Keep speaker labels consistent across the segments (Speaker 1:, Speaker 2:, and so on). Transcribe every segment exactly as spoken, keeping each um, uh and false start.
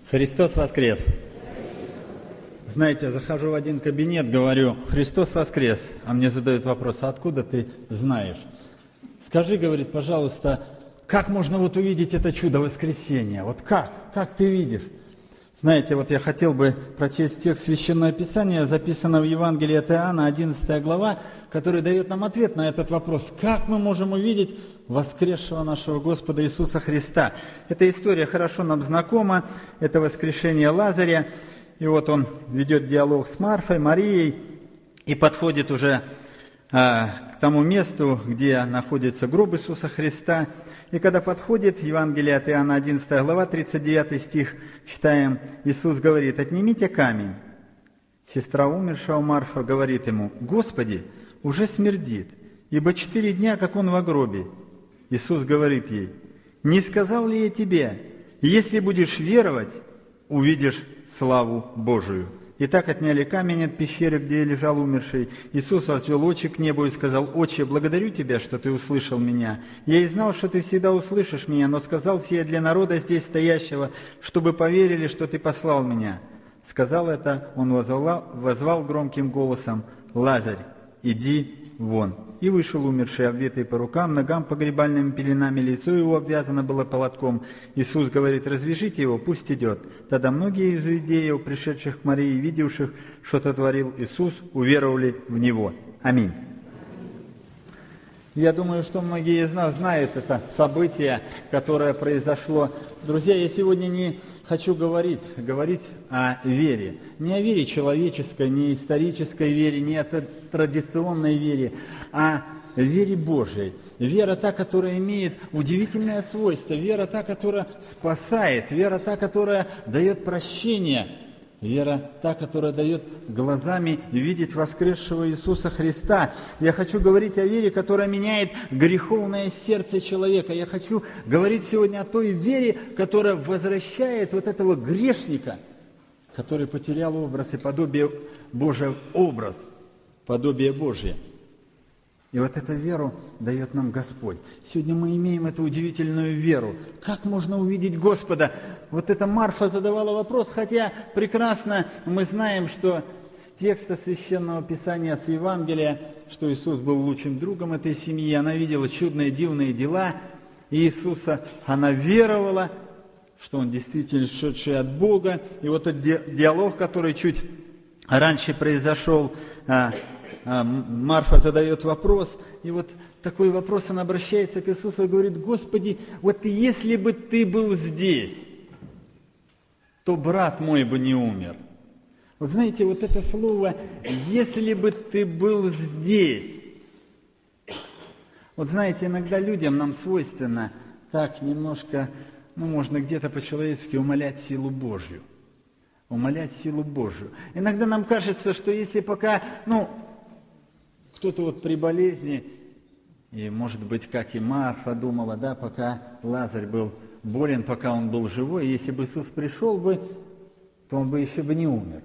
Speaker 1: Христос воскрес! Знаете, захожу в один кабинет, говорю: Христос воскрес! А мне задают вопрос: а откуда ты знаешь? Скажи, говорит, пожалуйста, как можно вот увидеть это чудо воскресения? Вот как? Как ты видишь? Знаете, вот я хотел бы прочесть текст Священного Писания, записанного в Евангелии от Иоанна, одиннадцатая глава, который дает нам ответ на этот вопрос. Как мы можем увидеть воскресшего нашего Господа Иисуса Христа? Эта история хорошо нам знакома, это воскрешение Лазаря. И вот он ведет диалог с Марфой, Марией и подходит уже а, к тому месту, где находится гроб Иисуса Христа. И когда подходит, Евангелие от Иоанна, одиннадцатая глава, тридцать девятый стих, читаем, Иисус говорит: «Отнимите камень». Сестра умершего Марфа говорит ему: «Господи, уже смердит, ибо четыре дня, как он в гробе». Иисус говорит ей: «Не сказал ли я тебе, если будешь веровать, увидишь славу Божию?» Итак, отняли камень от пещеры, где лежал умерший. Иисус возвел очи к небу и сказал: «Отче, благодарю Тебя, что Ты услышал меня. Я и знал, что Ты всегда услышишь меня, но сказал сие для народа здесь стоящего, чтобы поверили, что Ты послал меня». Сказал это, Он возвал, возвал громким голосом: «Лазарь, иди вон». И вышел умерший, обвитый по рукам, ногам погребальными пеленами, лицо его обвязано было полотком. Иисус говорит: «Развяжите его, пусть идет». Тогда многие из иудеев, пришедших к Марии, видевших, что творил Иисус, уверовали в Него. Аминь. Я думаю, что многие из нас знают это событие, которое произошло. Друзья, я сегодня не хочу говорить, говорить о вере. Не о вере человеческой, не о исторической вере, не о традиционной вере, а о вере Божией. Вера та, которая имеет удивительное свойство. Вера та, которая спасает. Вера та, которая дает прощение. Вера та, которая дает глазами видеть воскресшего Иисуса Христа. Я хочу говорить о вере, которая меняет греховное сердце человека. Я хочу говорить сегодня о той вере, которая возвращает вот этого грешника, который потерял образ и подобие Божие, образ, подобие Божие. И вот эту веру дает нам Господь. Сегодня мы имеем эту удивительную веру. Как можно увидеть Господа? Вот эта Марфа задавала вопрос, хотя прекрасно мы знаем, что с текста Священного Писания, с Евангелия, что Иисус был лучшим другом этой семьи, она видела чудные, дивные дела Иисуса, она веровала, что Он действительно шедший от Бога. И вот этот диалог, который чуть раньше произошел, Марфа задает вопрос, и вот такой вопрос, она обращается к Иисусу и говорит: «Господи, вот если бы Ты был здесь, то брат мой бы не умер». Вот знаете, вот это слово «если бы Ты был здесь». Вот знаете, иногда людям нам свойственно так немножко, ну, можно где-то по-человечески умалять силу Божью. Умалять силу Божью. Иногда нам кажется, что если пока, ну, кто-то вот при болезни, и, может быть, как и Марфа думала, да, пока Лазарь был болен, пока он был живой, если бы Иисус пришел бы, то он бы еще бы не умер.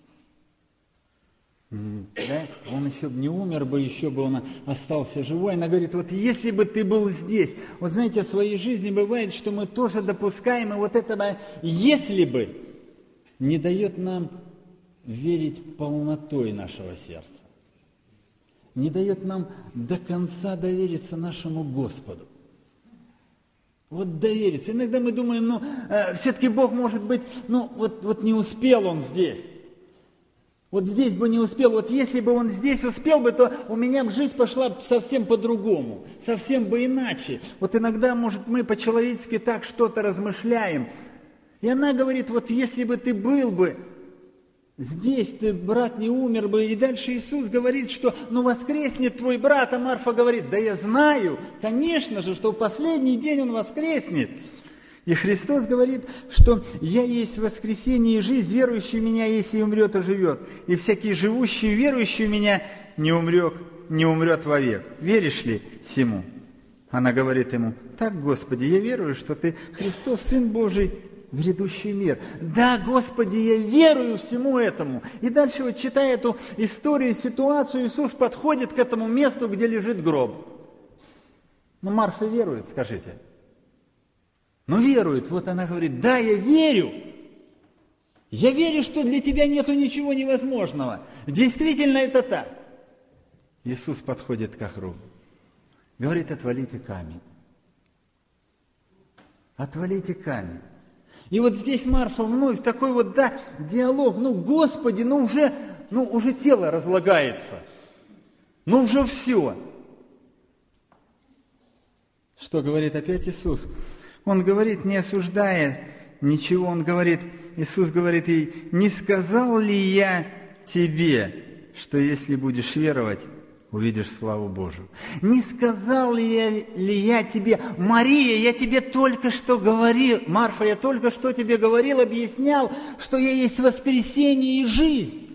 Speaker 1: Да? Он еще бы не умер бы, еще бы он остался живой. Она говорит: вот если бы ты был здесь. Вот знаете, в своей жизни бывает, что мы тоже допускаем, и вот этого «если бы» не дает нам верить полнотой нашего сердца. Не дает нам до конца довериться нашему Господу. Вот довериться. Иногда мы думаем, ну, э, все-таки Бог, может быть, ну, вот, вот не успел Он здесь. Вот здесь бы не успел. Вот если бы Он здесь успел бы, то у меня бы жизнь пошла совсем по-другому. Совсем бы иначе. Вот иногда, может, мы по-человечески так что-то размышляем. И она говорит: вот если бы ты был бы здесь, ты, брат, не умер бы. И дальше Иисус говорит, что ну воскреснет твой брат. А Марфа говорит: да я знаю, конечно же, что в последний день он воскреснет. И Христос говорит, что я есть воскресение и жизнь, верующий в меня, если умрет, и живет. И всякий живущий, верующий в меня, не умрет, не умрет вовек. Веришь ли сему? Она говорит ему: так, Господи, я верую, что Ты Христос, Сын Божий, в грядущий мир. Да, Господи, я верую всему этому. И дальше, вот читая эту историю, ситуацию, Иисус подходит к этому месту, где лежит гроб. Ну, Марфа верует, скажите. Ну, верует. Вот она говорит: да, я верю. Я верю, что для тебя нету ничего невозможного. Действительно это так. Иисус подходит к Охру. Говорит, отвалите камень. Отвалите камень. И вот здесь Марфа вновь такой вот, да, диалог. Ну, Господи, ну уже, ну уже тело разлагается. Ну уже все. Что говорит опять Иисус? Он говорит, не осуждая ничего, Он говорит, Иисус говорит ей, не сказал ли я тебе, что если будешь веровать, увидишь славу Божию? Не сказал ли я, ли я тебе, Мария, я тебе только что говорил, Марфа, я только что тебе говорил, объяснял, что я есть воскресение и жизнь.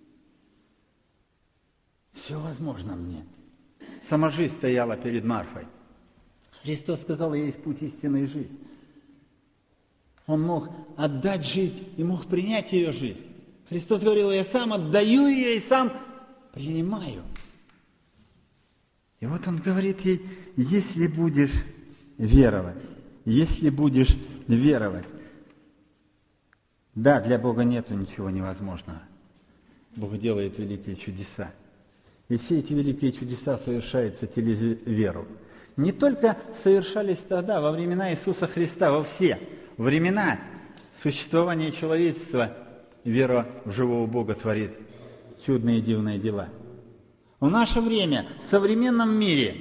Speaker 1: Все возможно мне. Сама жизнь стояла перед Марфой. Христос сказал, я есть путь, истины и жизнь. Он мог отдать жизнь и мог принять ее жизнь. Христос говорил, я сам отдаю ее и сам принимаю. И вот Он говорит ей, если будешь веровать, если будешь веровать. Да, для Бога нету ничего невозможного. Бог делает великие чудеса. И все эти великие чудеса совершаются через веру. Не только совершались тогда, во времена Иисуса Христа, во все времена существования человечества, вера в живого Бога творит чудные и дивные дела. В наше время, в современном мире,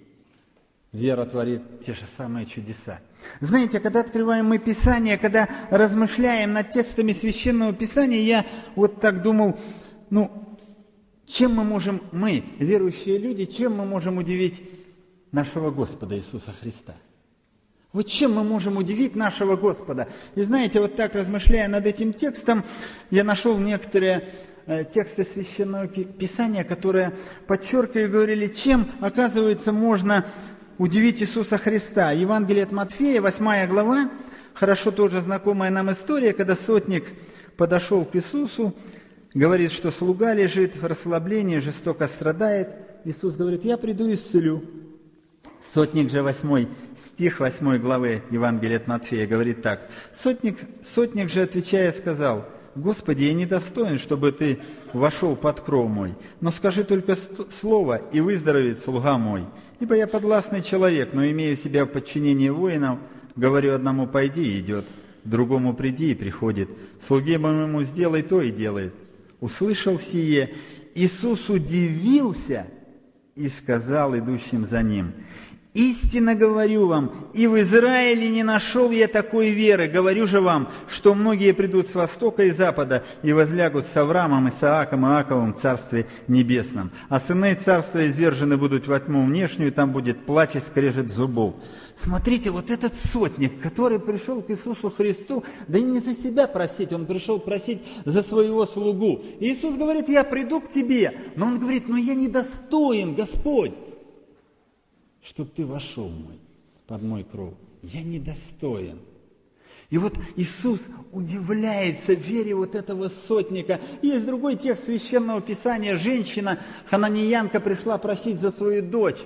Speaker 1: вера творит те же самые чудеса. Знаете, когда открываем мы Писание, когда размышляем над текстами Священного Писания, я вот так думал, ну, чем мы можем, мы, верующие люди, чем мы можем удивить нашего Господа Иисуса Христа? Вот чем мы можем удивить нашего Господа? И знаете, вот так размышляя над этим текстом, я нашел некоторые э, тексты Священного Писания, которые подчеркивали и говорили, чем, оказывается, можно удивить Иисуса Христа. Евангелие от Матфея, восьмая глава, хорошо тоже знакомая нам история, когда сотник подошел к Иисусу, говорит, что слуга лежит в расслаблении, жестоко страдает. Иисус говорит, я приду и исцелю. Сотник же, восьмой стих восьмой главы Евангелия от Матфея, говорит так. Сотник, сотник же, отвечая, сказал, Господи, я недостоин, чтобы Ты вошел под кров мой, но скажи только слово, и выздоровеет слуга мой. Ибо я подвластный человек, но имею себя в подчинении воинов, говорю одному, пойди, и идет, другому приди, и приходит, слуге моему сделай то, и делает. Услышал сие, Иисус удивился и сказал идущим за ним, истинно говорю вам, и в Израиле не нашел я такой веры. Говорю же вам, что многие придут с востока и запада и возлягут с Авраамом, Исааком и Иаковом в Царстве Небесном. А сыны Царства извержены будут во тьму внешнюю, там будет плач и скрежет зубов. Смотрите, вот этот сотник, который пришел к Иисусу Христу, да и не за себя просить, он пришел просить за своего слугу. И Иисус говорит, я приду к тебе. Но он говорит, но я недостоин, Господь, чтобы ты вошел мой, под мой кров. Я недостоин. И вот Иисус удивляется вере вот этого сотника. Есть другой текст Священного Писания. Женщина, хананиянка, пришла просить за свою дочь.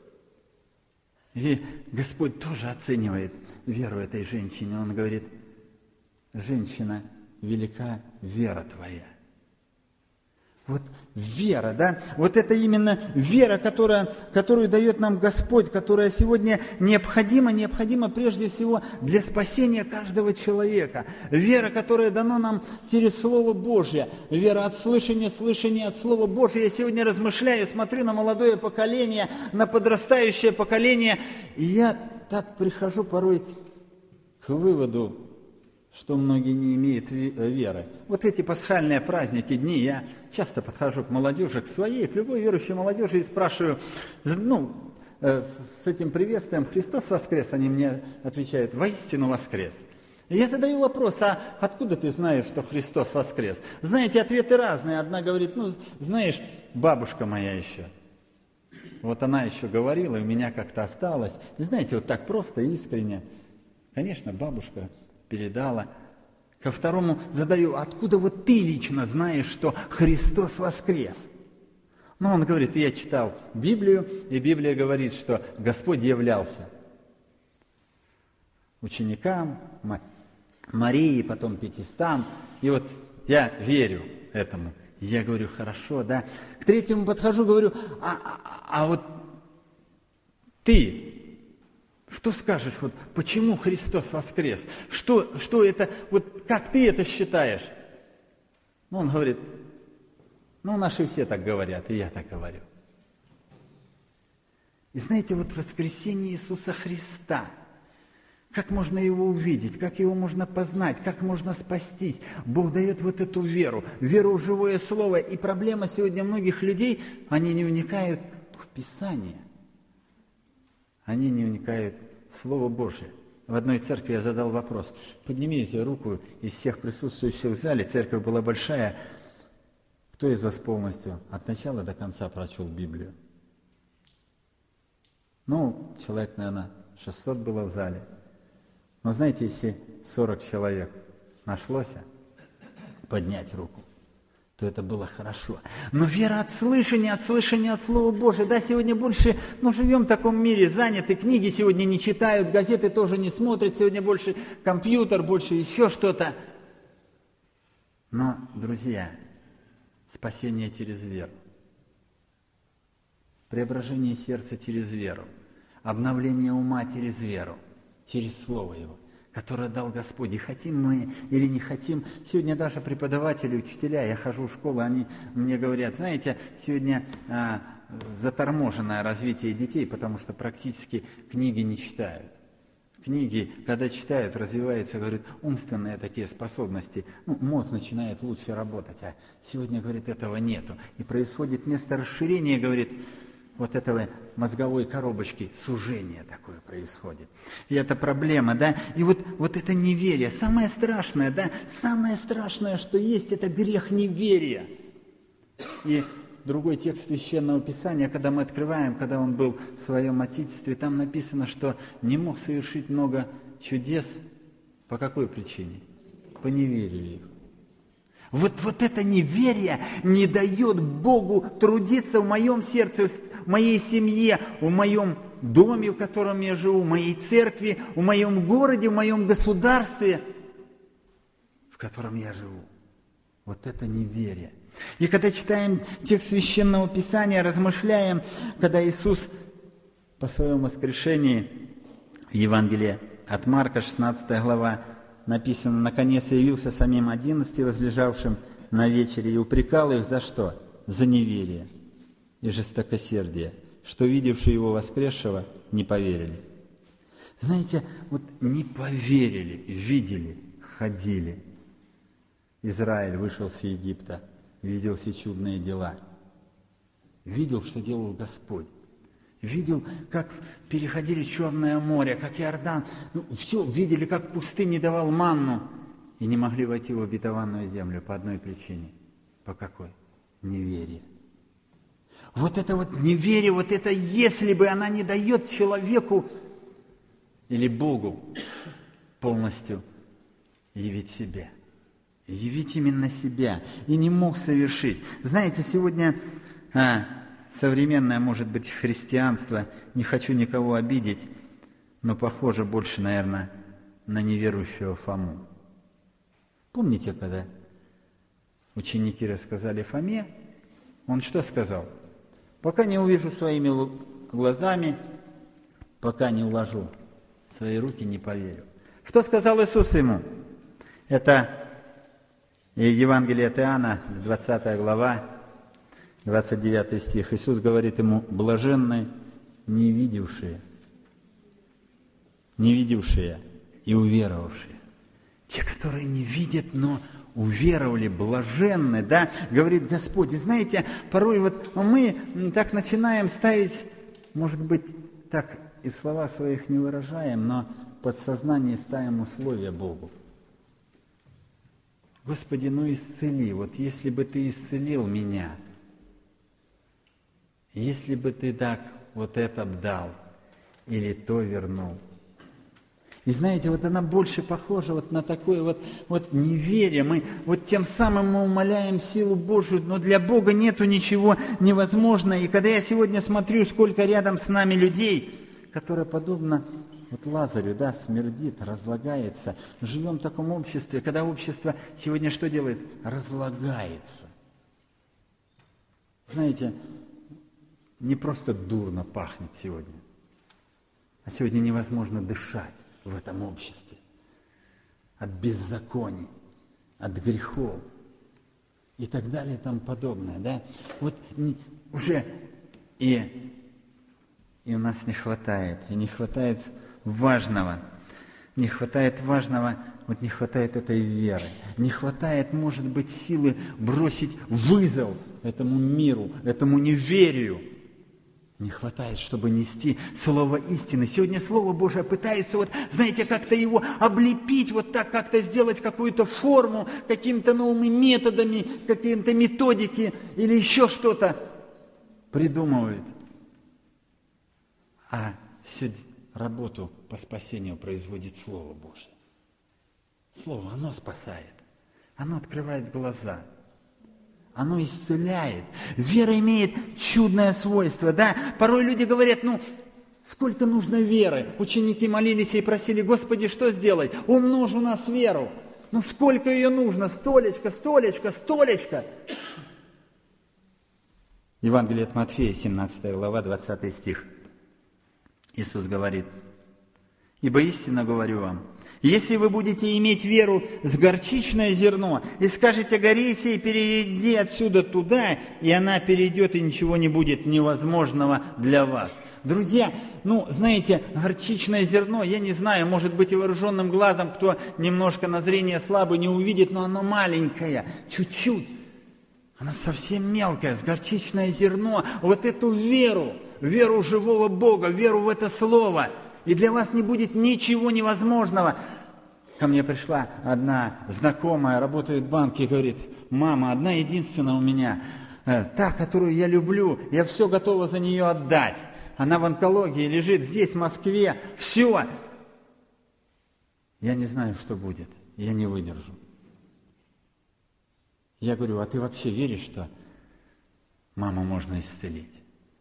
Speaker 1: И Господь тоже оценивает веру этой женщины. Он говорит, женщина, велика вера твоя. Вот вера, да, вот это именно вера, которая, которую дает нам Господь, которая сегодня необходима, необходима прежде всего для спасения каждого человека. Вера, которая дана нам через Слово Божье, вера от слышания, слышания от Слова Божьего. Я сегодня размышляю, смотрю на молодое поколение, на подрастающее поколение, и я так прихожу порой к выводу, что многие не имеют веры. Вот эти пасхальные праздники, дни, я часто подхожу к молодежи, к своей, к любой верующей молодежи и спрашиваю, ну, с этим приветствием «Христос воскрес», они мне отвечают «Воистину воскрес». И я задаю вопрос, а откуда ты знаешь, что Христос воскрес? Знаете, ответы разные. Одна говорит, ну, знаешь, бабушка моя еще. Вот она еще говорила, и у меня как-то осталось. И знаете, вот так просто, искренне. Конечно, бабушка передала. Ко второму задаю, откуда вот ты лично знаешь, что Христос воскрес? Ну, он говорит, я читал Библию, и Библия говорит, что Господь являлся ученикам, Марии, потом пятистам. И вот я верю этому. Я говорю, хорошо, да. К третьему подхожу, говорю, а, а, а вот ты, что скажешь, вот почему Христос воскрес? Что, что это, вот как ты это считаешь? Ну, он говорит, ну, наши все так говорят, и я так говорю. И знаете, вот воскресение Иисуса Христа, как можно его увидеть, как его можно познать, как можно спастись? Бог дает вот эту веру, веру в живое слово. И проблема сегодня многих людей, они не вникают в Писание. Они не вникают в Слово Божие. В одной церкви я задал вопрос. Поднимите руку из всех присутствующих в зале. Церковь была большая. Кто из вас полностью от начала до конца прочел Библию? Ну, человек, наверное, шестьсот было в зале. Но знаете, если сорок человек нашлось поднять руку, то это было хорошо. Но вера от слышания, от слышания от Слова Божия. Да, сегодня больше, ну, живем в таком мире, заняты, книги сегодня не читают, газеты тоже не смотрят, сегодня больше компьютер, больше еще что-то. Но, друзья, спасение через веру. Преображение сердца через веру. Обновление ума через веру. Через Слово Его, которое дал Господь. И хотим мы или не хотим, сегодня даже преподаватели, учителя, я хожу в школу, они мне говорят, знаете, сегодня а, заторможенное развитие детей, потому что практически книги не читают. Книги, когда читают, развиваются, говорят, умственные такие способности, ну, мозг начинает лучше работать, а сегодня, говорит, этого нету. И происходит вместо расширения, говорит, вот этого мозговой коробочки, сужение такое происходит. И это проблема, да? И вот, вот это неверие, самое страшное, да? Самое страшное, что есть, это грех неверия. И другой текст Священного Писания, когда мы открываем, когда он был в своем Отечестве, там написано, что не мог совершить много чудес. По какой причине? По неверию их. Вот, вот это неверие не дает Богу трудиться в моем сердце, в моей семье, в моем доме, в котором я живу, в моей церкви, в моем городе, в моем государстве, в котором я живу. Вот это неверие. И когда читаем текст Священного Писания, размышляем, когда Иисус по своему воскрешении, в Евангелии от Марка, шестнадцатая глава, написано, наконец явился самим одиннадцати, возлежавшим на вечере, и упрекал их за что? За неверие и жестокосердие, что видевшие его воскресшего не поверили. Знаете, вот не поверили, видели, ходили. Израиль вышел с Египта, видел все чудные дела, видел, что делал Господь. Видел, как переходили Черное море, как Иордан. Ну, все, видели, как пустыня давал манну. И не могли войти в обетованную землю по одной причине. По какой? Неверие. Вот это вот неверие, вот это если бы она не дает человеку или Богу полностью явить себя. Явить именно себя. И не мог совершить. Знаете, сегодня... А, современное, может быть, христианство, не хочу никого обидеть, но похоже больше, наверное, на неверующего Фому. Помните, когда ученики рассказали Фоме, он что сказал? Пока не увижу своими глазами, пока не уложу свои руки, не поверю. Что сказал Иисус ему? Это Евангелие от Иоанна, двадцатая глава, двадцать девятый стих. Иисус говорит ему, блаженны не видевшие, не видевшие и уверовавшие. Те, которые не видят, но уверовали, блаженны, да, говорит Господь. И знаете, порой вот мы так начинаем ставить, может быть, так и в слова своих не выражаем, но в подсознании ставим условия Богу. Господи, ну исцели, вот если бы Ты исцелил меня, если бы Ты так вот это дал или то вернул. И знаете, вот она больше похожа вот на такое вот, вот неверие. Мы вот тем самым мы умаляем силу Божию, но для Бога нету ничего невозможного. И когда я сегодня смотрю, сколько рядом с нами людей, которые подобно Вот Лазарю, да, смердит, разлагается. Живем в таком обществе, когда общество сегодня что делает? Разлагается. Знаете, не просто дурно пахнет сегодня, а сегодня невозможно дышать в этом обществе. От беззаконий, от грехов и так далее и тому подобное. Да? Вот не, уже и, и у нас не хватает, и не хватает важного, не хватает важного, вот не хватает этой веры, не хватает, может быть, силы бросить вызов этому миру, этому неверию. Не хватает, чтобы нести слово истины. Сегодня Слово Божие пытается, вот, знаете, как-то его облепить, вот так как-то сделать какую-то форму, какими-то новыми методами, какими-то методики или еще что-то придумывает. А всю работу по спасению производит Слово Божие. Слово, оно спасает, оно открывает глаза. Оно исцеляет. Вера имеет чудное свойство, да? Порой люди говорят, ну, сколько нужно веры? Ученики молились и просили, Господи, что сделать? Умножь у нас веру. Ну, сколько ее нужно? Столечко, столечко, столечко. Евангелие от Матфея, семнадцатая глава, двадцатый стих. Иисус говорит, ибо истинно говорю вам, если вы будете иметь веру с горчичное зерно, и скажете горе сей, перейди отсюда туда, и она перейдет, и ничего не будет невозможного для вас. Друзья, ну, знаете, горчичное зерно, я не знаю, может быть, и вооруженным глазом, кто немножко на зрение слабый, не увидит, но оно маленькое, чуть-чуть. Оно совсем мелкое, с горчичное зерно. Вот эту веру, веру живого Бога, веру в это Слово – и для вас не будет ничего невозможного. Ко мне пришла одна знакомая, работает в банке, и говорит, мама, одна единственная у меня, та, которую я люблю, я все готова за нее отдать. Она в онкологии лежит здесь, в Москве, все. Я не знаю, что будет, я не выдержу. Я говорю, а ты вообще веришь, что маму можно исцелить?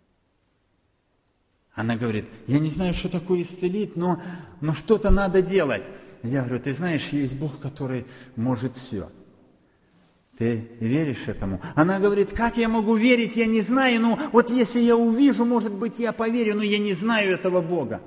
Speaker 1: Она говорит, я не знаю, что такое исцелить, но, но что-то надо делать. Я говорю, ты знаешь, есть Бог, который может все. Ты веришь этому? Она говорит, как я могу верить, я не знаю, ну вот если я увижу, может быть, я поверю, но я не знаю этого Бога.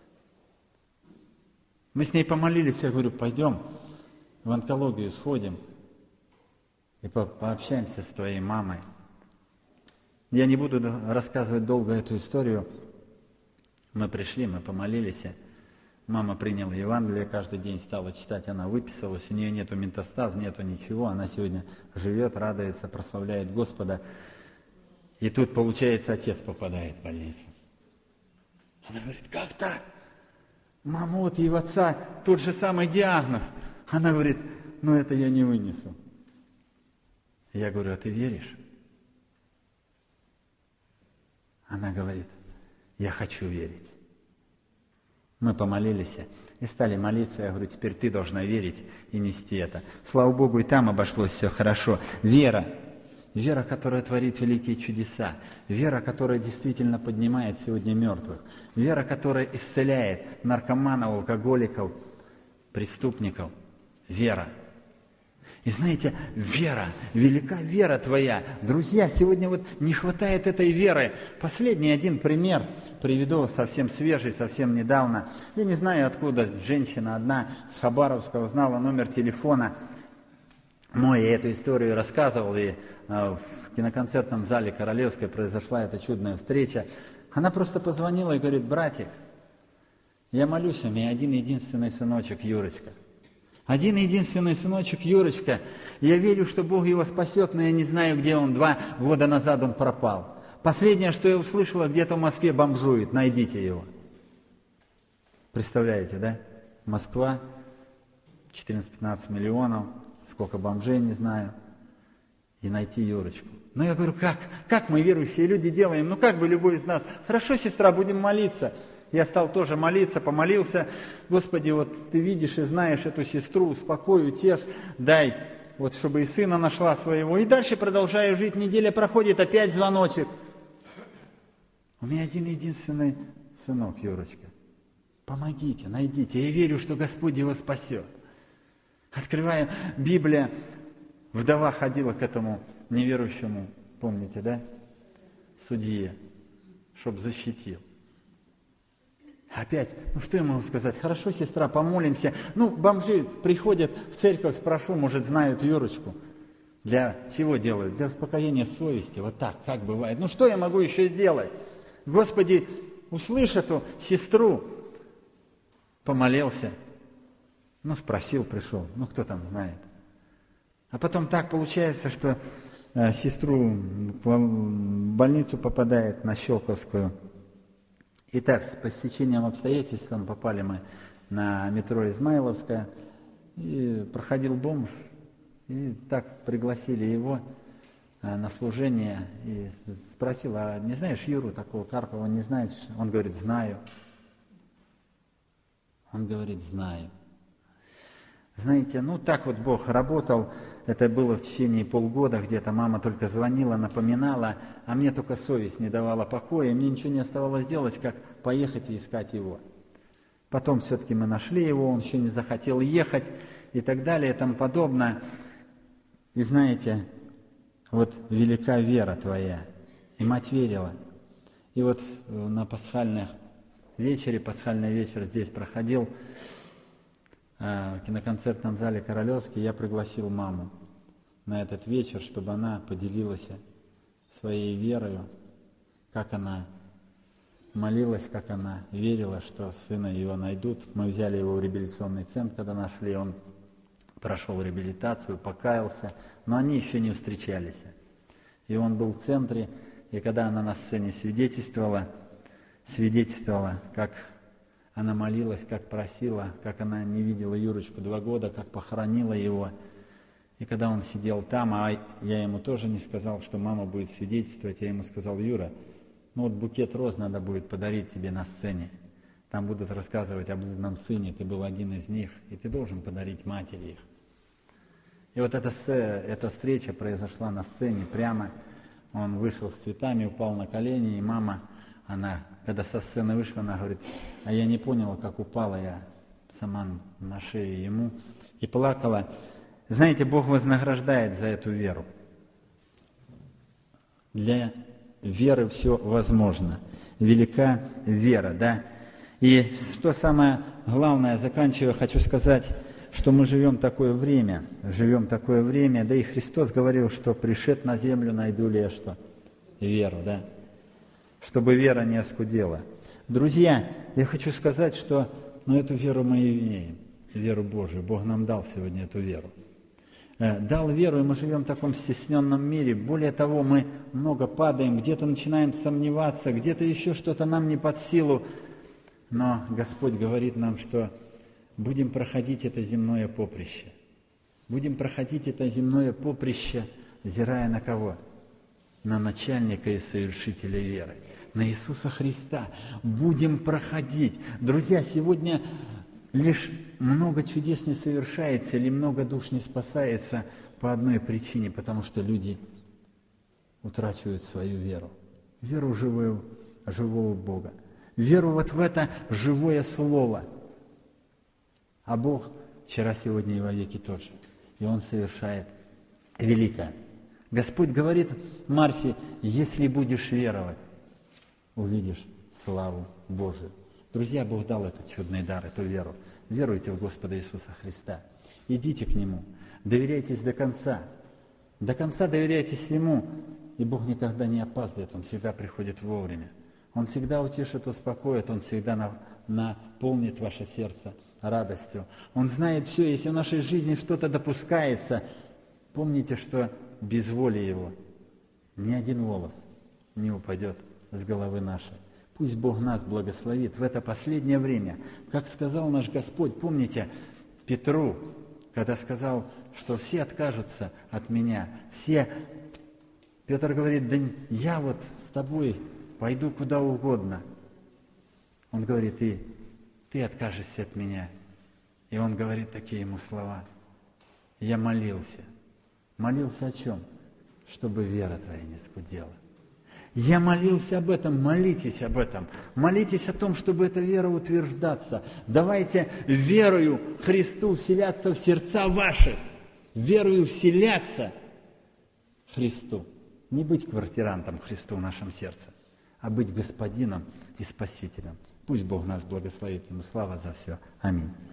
Speaker 1: Мы с ней помолились, я говорю, пойдем в онкологию сходим и по пообщаемся с твоей мамой. Я не буду рассказывать долго эту историю. Мы пришли, мы помолились. Мама приняла Евангелие, каждый день стала читать, она выписалась, у нее нету метастаз, нету ничего, она сегодня живет, радуется, прославляет Господа. И тут, получается, отец попадает в больницу. Она говорит, как так? Мама, вот и у отца тот же самый диагноз. Она говорит, ну это я не вынесу. Я говорю, а ты веришь? Она говорит, я хочу верить. Мы помолились и стали молиться. Я говорю, теперь ты должна верить и нести это. Слава Богу, и там обошлось все хорошо. Вера. Вера, которая творит великие чудеса. Вера, которая действительно поднимает сегодня мертвых. Вера, которая исцеляет наркоманов, алкоголиков, преступников. Вера. И знаете, вера, велика вера твоя. Друзья, сегодня вот не хватает этой веры. Последний один пример приведу, совсем свежий, совсем недавно. Я не знаю, откуда женщина одна с Хабаровска узнала номер телефона мой, я эту историю рассказывал, и в киноконцертном зале Королевской произошла эта чудная встреча. Она просто позвонила и говорит, братик, я молюсь, у меня один единственный сыночек Юрочка. Один единственный сыночек Юрочка, я верю, что Бог его спасет, но я не знаю, где он. Два года назад он пропал. Последнее, что я услышала, где-то в Москве бомжует, найдите его. Представляете, да? Москва, четырнадцать-пятнадцать миллионов, сколько бомжей, не знаю, и найти Юрочку. Ну, я говорю, как? Как мы, верующие люди, делаем? Ну, как бы любой из нас? Хорошо, сестра, будем молиться. Я стал тоже молиться, помолился. Господи, вот ты видишь и знаешь эту сестру, успокой, утешь, дай, вот чтобы и сына нашла своего. И дальше продолжаю жить, неделя проходит, опять звоночек. У меня один единственный сынок, Юрочка. Помогите, найдите. Я верю, что Господь его спасет. Открываем Библия. Вдова ходила к этому неверующему, помните, да? Судье, чтоб защитил. Опять, ну что я могу сказать? Хорошо, сестра, помолимся. Ну, бомжи приходят в церковь, спрошу, может, знают Юрочку. Для чего делают? Для успокоения совести. Вот так, как бывает. Ну, что я могу еще сделать? Господи, услышь эту сестру. Помолился. Ну, спросил, пришел. Ну, кто там знает. А потом так получается, что э, сестру в больницу попадает на Щелковскую. И так, по стечениям обстоятельств попали мы на метро Измайловская. И проходил бомж. И так пригласили его э, на служение. И спросил, а не знаешь Юру такого Карпова, не знаешь? Он говорит, знаю. Он говорит, знаю. Знаете, ну так вот Бог работал, это было в течение полгода где-то, мама только звонила, напоминала, а мне только совесть не давала покоя, мне ничего не оставалось делать, как поехать и искать его. Потом все-таки мы нашли его, он еще не захотел ехать и так далее и тому подобное. И знаете, вот велика вера твоя, и мать верила. И вот на пасхальных вечере, пасхальный вечер здесь проходил, в киноконцертном зале Королевский, я пригласил маму на этот вечер, чтобы она поделилась своей верою, как она молилась, как она верила, что сына ее найдут. Мы взяли его в реабилитационный центр, когда нашли, он прошел реабилитацию, покаялся, но они еще не встречались. И он был в центре, и когда она на сцене свидетельствовала, свидетельствовала, как она молилась, как просила, как она не видела Юрочку два года, как похоронила его. И когда он сидел там, а я ему тоже не сказал, что мама будет свидетельствовать, я ему сказал, Юра, ну вот букет роз надо будет подарить тебе на сцене. Там будут рассказывать о блудном сыне, ты был один из них, и ты должен подарить матери их. И вот эта, эта встреча произошла на сцене прямо. Он вышел с цветами, упал на колени, и мама, она, когда со сцены вышла, она говорит, а я не поняла, как упала я сама на шею ему и плакала. Знаете, Бог вознаграждает за эту веру. Для веры все возможно. Велика вера, да? И что самое главное, заканчивая, хочу сказать, что мы живем такое время, живем такое время, да и Христос говорил, что пришед на землю, найду ли я что? Веру, да? Чтобы вера не оскудела. Друзья, я хочу сказать, что ну, эту веру мы имеем, веру Божию. Бог нам дал сегодня эту веру. Дал веру, и мы живем в таком стесненном мире. Более того, мы много падаем, где-то начинаем сомневаться, где-то еще что-то нам не под силу. Но Господь говорит нам, что будем проходить это земное поприще. Будем проходить это земное поприще, взирая на кого? На начальника и совершителя веры, на Иисуса Христа. Будем проходить. Друзья, сегодня лишь много чудес не совершается или много душ не спасается по одной причине, потому что люди утрачивают свою веру. Веру живого, живого Бога. Веру вот в это живое Слово. А Бог вчера, сегодня и вовеки тот же. И Он совершает великое. Господь говорит Марфе, если будешь веровать, увидишь славу Божию. Друзья, Бог дал этот чудный дар, эту веру. Веруйте в Господа Иисуса Христа. Идите к Нему. Доверяйтесь до конца. До конца доверяйтесь Ему. И Бог никогда не опаздывает. Он всегда приходит вовремя. Он всегда утешит, успокоит. Он всегда наполнит ваше сердце радостью. Он знает все. Если в нашей жизни что-то допускается, помните, что без воли Его ни один волос не упадет с головы нашей. Пусть Бог нас благословит в это последнее время. Как сказал наш Господь, помните, Петру, когда сказал, что все откажутся от меня, все, Петр говорит, да я вот с тобой пойду куда угодно. Он говорит, и ты откажешься от меня. И он говорит такие ему слова. Я молился. Молился о чем? Чтобы вера твоя не скудела. Я молился об этом, молитесь об этом. Молитесь о том, чтобы эта вера утверждаться. Давайте верою Христу вселяться в сердца ваши. Верою вселяться Христу. Не быть квартирантом Христу в нашем сердце, а быть Господином и Спасителем. Пусть Бог нас благословит. Ему слава за все. Аминь.